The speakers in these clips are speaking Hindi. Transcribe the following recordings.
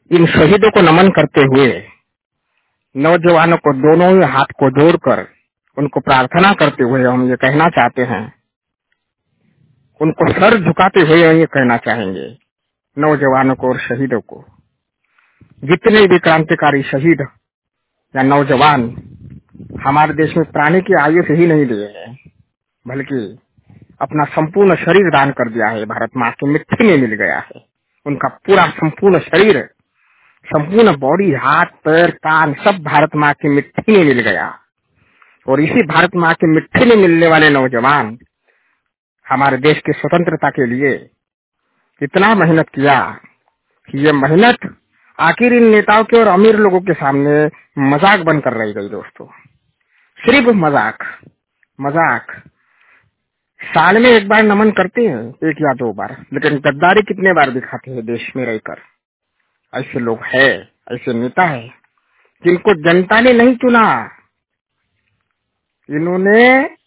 इन शहीदों को नमन करते हुए नौजवानों को दोनों ही हाथ को जोड़कर उनको प्रार्थना करते हुए हम ये कहना चाहते हैं, उनको सर झुकाते हुए हम ये कहना चाहेंगे नौजवानों को और शहीदों को, जितने भी क्रांतिकारी शहीद या नौजवान हमारे देश में प्राणी की आयु से ही नहीं लिए हैं, बल्कि अपना संपूर्ण शरीर दान कर दिया है। भारत माँ की मिट्टी में मिल गया है। उनका पूरा संपूर्ण शरीर, संपूर्ण बॉडी, हाथ पैर कान सब भारत माँ की मिट्टी में मिल गया। और इसी भारत माँ की मिट्टी में मिलने वाले नौजवान हमारे देश की स्वतंत्रता के लिए इतना मेहनत किया कि ये मेहनत आखिर इन नेताओं के और अमीर लोगों के सामने मजाक बनकर रह गई। दोस्तों, सिर्फ मजाक मजाक। साल में एक बार नमन करते हैं, एक या दो बार, लेकिन गद्दारी कितने बार दिखाते हैं देश में रहकर। ऐसे लोग हैं, ऐसे नेता है जिनको जनता ने नहीं चुना। इन्होंने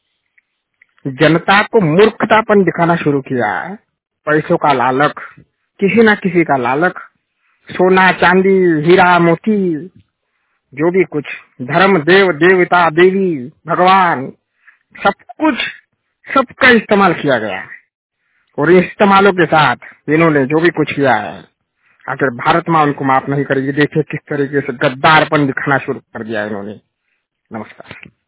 जनता को मूर्खतापन दिखाना शुरू किया। पैसों का लालच, किसी न किसी का लालच, सोना चांदी हीरा मोती, जो भी कुछ, धर्म देव देवता देवी भगवान, सब कुछ, सबका इस्तेमाल किया गया। और इन इस्तेमालों के साथ इन्होंने जो भी कुछ किया है, आखिर भारत माँ उनको माफ नहीं करेगी। देखिए किस तरीके से गद्दारपन दिखाना शुरू कर दिया इन्होंने। नमस्कार।